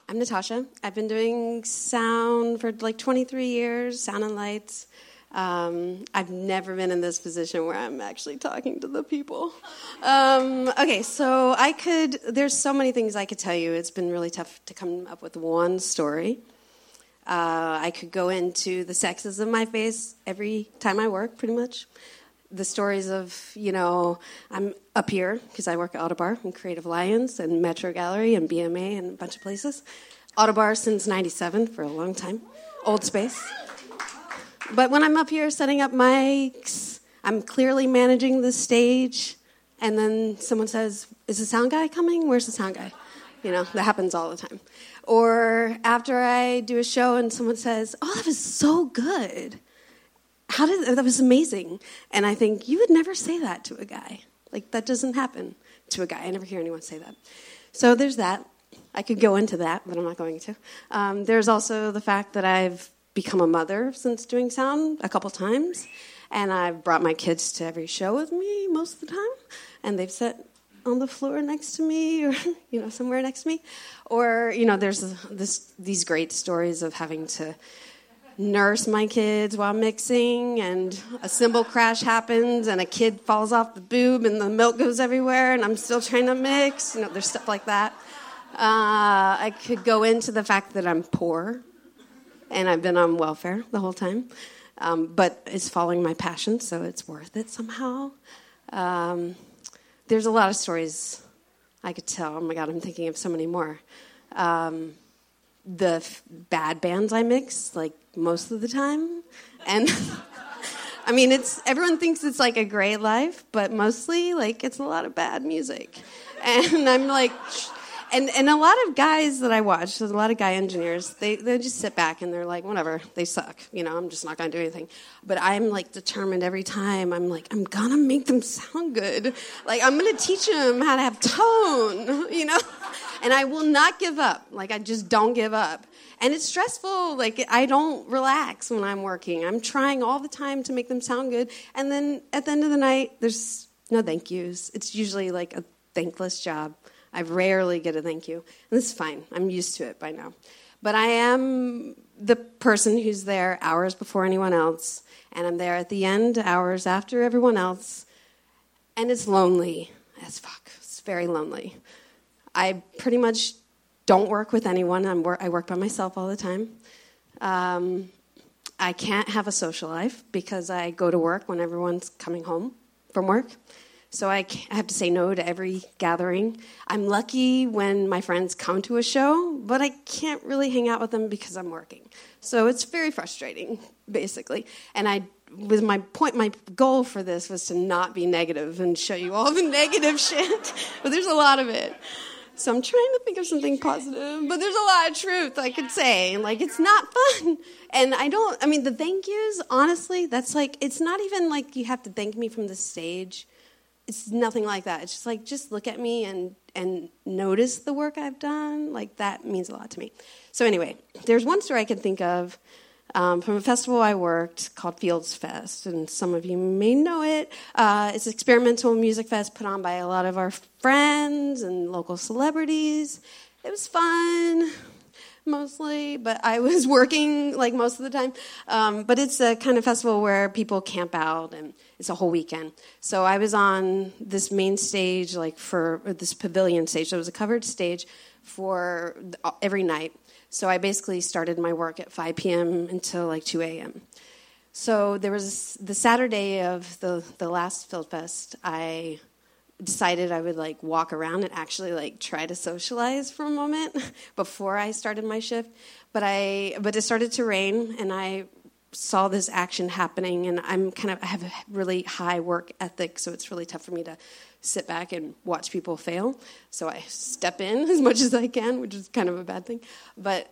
I'm Natasha. I've been doing sound for like 23 years, sound and lights. I've never been in this position where I'm actually talking to the people. Okay, so there's so many things I could tell you. It's been really tough to come up with one story. I could go into the sexes of my face every time I work, pretty much. The stories of, I'm up here because I work at Autobar and Creative Lions and Metro Gallery and BMA and a bunch of places. Autobar since 97 for a long time. Old space. But when I'm up here setting up mics, I'm clearly managing the stage, and then someone says, is the sound guy coming? Where's the sound guy? That happens all the time. Or after I do a show and someone says, oh, that was so good. That was amazing. And I think, you would never say that to a guy. Like, that doesn't happen to a guy. I never hear anyone say that. So there's that. I could go into that, but I'm not going to. There's also the fact that I've become a mother since doing sound a couple times, and I've brought my kids to every show with me most of the time, and they've sat on the floor next to me or somewhere next to me. Or there's these great stories of having to nurse my kids while mixing, and a cymbal crash happens and a kid falls off the boob and the milk goes everywhere and I'm still trying to mix. There's stuff like that. I could go into the fact that I'm poor and I've been on welfare the whole time, but it's following my passion, so it's worth it somehow. There's a lot of stories I could tell. Oh my God, I'm thinking of so many more. The bad bands I mix, like, most of the time. And, I mean, everyone thinks it's, like, a great life, but mostly, like, it's a lot of bad music. And I'm like... And a lot of guys that I watch, there's a lot of guy engineers, they just sit back and they're like, whatever, they suck. I'm just not going to do anything. But I'm, like, determined every time. I'm like, I'm going to make them sound good. Like, I'm going to teach them how to have tone, And I will not give up. Like, I just don't give up. And it's stressful. Like, I don't relax when I'm working. I'm trying all the time to make them sound good. And then at the end of the night, there's no thank yous. It's usually, like, a thankless job. I rarely get a thank you. And this is fine. I'm used to it by now. But I am the person who's there hours before anyone else, and I'm there at the end, hours after everyone else, and it's lonely as fuck. It's very lonely. I pretty much don't work with anyone. I work by myself all the time. I can't have a social life because I go to work when everyone's coming home from work. So I have to say no to every gathering. I'm lucky when my friends come to a show, but I can't really hang out with them because I'm working. So it's very frustrating, basically. And my goal for this was to not be negative and show you all the negative shit, but there's a lot of it. So I'm trying to think of something positive, but there's a lot of truth I could say. Like, it's not fun. And the thank yous, honestly, that's like, it's not even like you have to thank me from the stage. It's nothing like that. It's just like, just look at me and notice the work I've done. Like, that means a lot to me. So anyway, there's one story I can think of from a festival I worked called Fields Fest, and some of you may know it. It's an experimental music fest put on by a lot of our friends and local celebrities. It was fun, mostly, but I was working, like, most of the time. But it's a kind of festival where people camp out, and it's a whole weekend. So I was on this main stage, like, for this pavilion stage. So it was a covered stage for every night. So I basically started my work at 5 p.m. until, like, 2 a.m. So there was the Saturday of the last Field Fest, I decided I would, like, walk around and actually, like, try to socialize for a moment before I started my shift. But it started to rain, and I saw this action happening, and I have a really high work ethic, so it's really tough for me to sit back and watch people fail. So I step in as much as I can, which is kind of a bad thing. But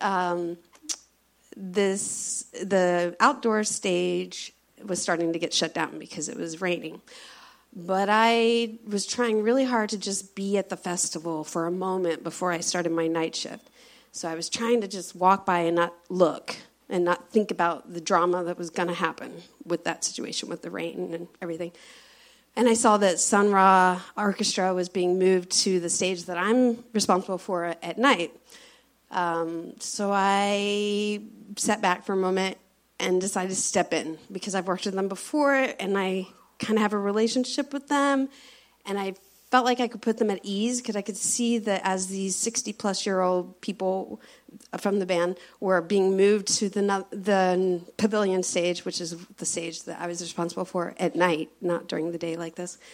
the outdoor stage was starting to get shut down because it was raining. But I was trying really hard to just be at the festival for a moment before I started my night shift. So I was trying to just walk by and not look and not think about the drama that was going to happen with that situation, with the rain and everything. And I saw that Sun Ra Orchestra was being moved to the stage that I'm responsible for at night. So I sat back for a moment and decided to step in because I've worked with them before and I kind of have a relationship with them, and I felt like I could put them at ease because I could see that as these 60-plus-year-old people from the band were being moved to the pavilion stage, which is the stage that I was responsible for at night, not during the day like this.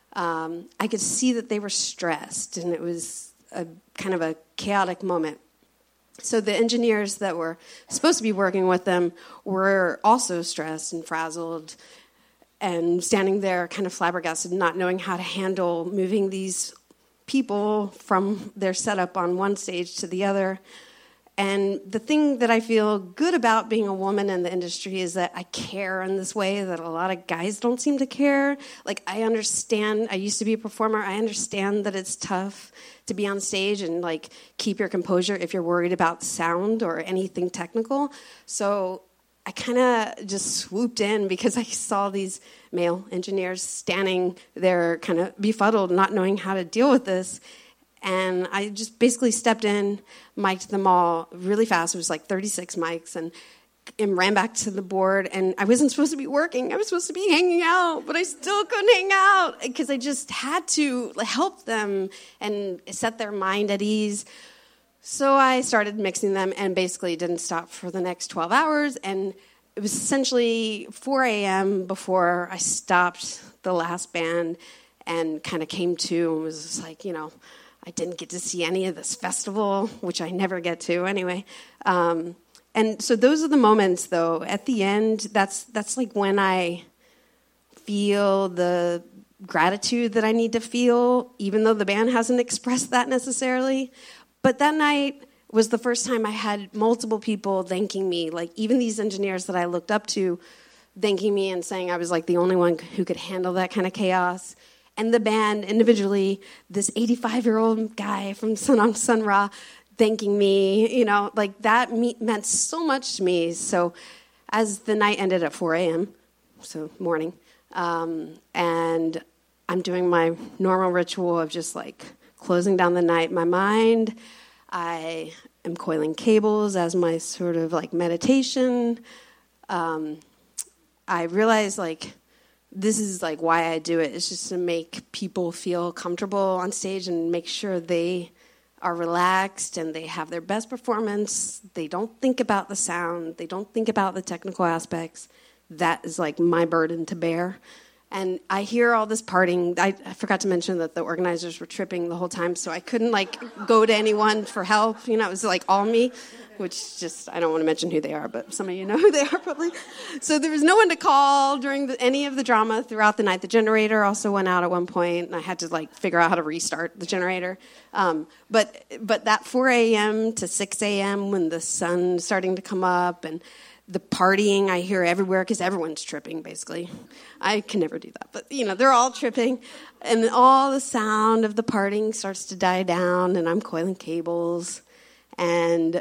I could see that they were stressed, and it was a kind of a chaotic moment. So the engineers that were supposed to be working with them were also stressed and frazzled and standing there kind of flabbergasted, not knowing how to handle moving these people from their setup on one stage to the other. And the thing that I feel good about being a woman in the industry is that I care in this way that a lot of guys don't seem to care. Like, I understand, I used to be a performer, I understand that it's tough to be on stage and, like, keep your composure if you're worried about sound or anything technical. So I kind of just swooped in because I saw these male engineers standing there kind of befuddled, not knowing how to deal with this. And I just basically stepped in, mic'd them all really fast. It was like 36 mics, and ran back to the board. And I wasn't supposed to be working. I was supposed to be hanging out, but I still couldn't hang out because I just had to help them and set their mind at ease. So I started mixing them and basically didn't stop for the next 12 hours. And it was essentially 4 a.m. before I stopped the last band and kind of came to and was just like, I didn't get to see any of this festival, which I never get to anyway. And so those are the moments, though. At the end, that's like when I feel the gratitude that I need to feel, even though the band hasn't expressed that necessarily. But that night was the first time I had multiple people thanking me, like even these engineers that I looked up to thanking me and saying I was like the only one who could handle that kind of chaos. And the band individually, this 85-year-old guy from Sun On Sun Ra thanking me, like that meant so much to me. So as the night ended at 4 a.m., so morning, and I'm doing my normal ritual of just like closing down the night in my mind. I am coiling cables as my sort of like meditation. I realize like this is like why I do it. It's just to make people feel comfortable on stage and make sure they are relaxed and they have their best performance. They don't think about the sound. They don't think about the technical aspects. That is like my burden to bear. And I hear all this partying. I forgot to mention that the organizers were tripping the whole time, so I couldn't like go to anyone for help. It was like all me, which just, I don't want to mention who they are, but some of you know who they are probably. So there was no one to call during any of the drama throughout the night. The generator also went out at one point, and I had to like figure out how to restart the generator. But that 4 a.m. to 6 a.m. when the sun's starting to come up and the partying I hear everywhere because everyone's tripping, basically. I can never do that. But, they're all tripping. And all the sound of the partying starts to die down, and I'm coiling cables. And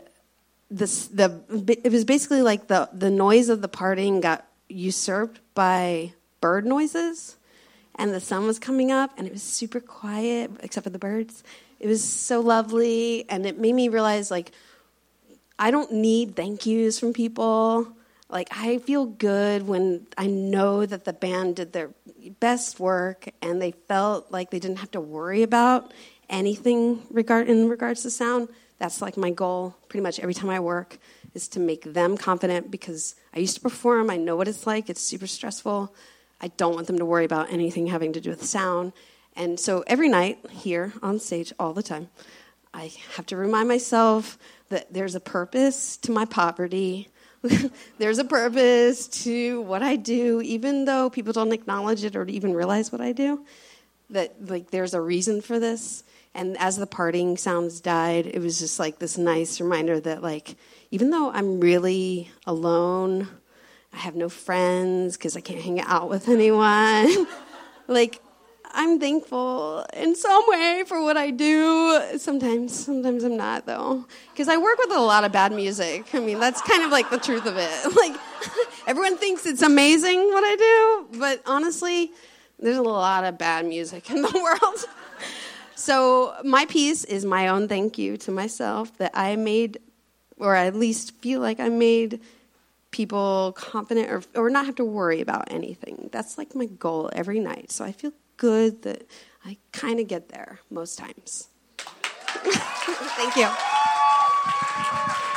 it was basically like the noise of the partying got usurped by bird noises. And the sun was coming up, and it was super quiet, except for the birds. It was so lovely, and it made me realize, like, I don't need thank yous from people. Like, I feel good when I know that the band did their best work and they felt like they didn't have to worry about anything in regards to sound. That's like my goal pretty much every time I work, is to make them confident because I used to perform. I know what it's like. It's super stressful. I don't want them to worry about anything having to do with sound. And so every night here on stage all the time, I have to remind myself that there's a purpose to my poverty. There's a purpose to what I do, even though people don't acknowledge it or even realize what I do, that like there's a reason for this. And as the partying sounds died, it was just like this nice reminder that like, even though I'm really alone, I have no friends because I can't hang out with anyone, like, I'm thankful in some way for what I do. Sometimes I'm not, though. Because I work with a lot of bad music. I mean, that's kind of like the truth of it. Like, everyone thinks it's amazing what I do, but honestly, there's a lot of bad music in the world. So my piece is my own thank you to myself that I made, or at least feel like I made people confident or not have to worry about anything. That's like my goal every night. So I feel good that I kind of get there most times. Thank you.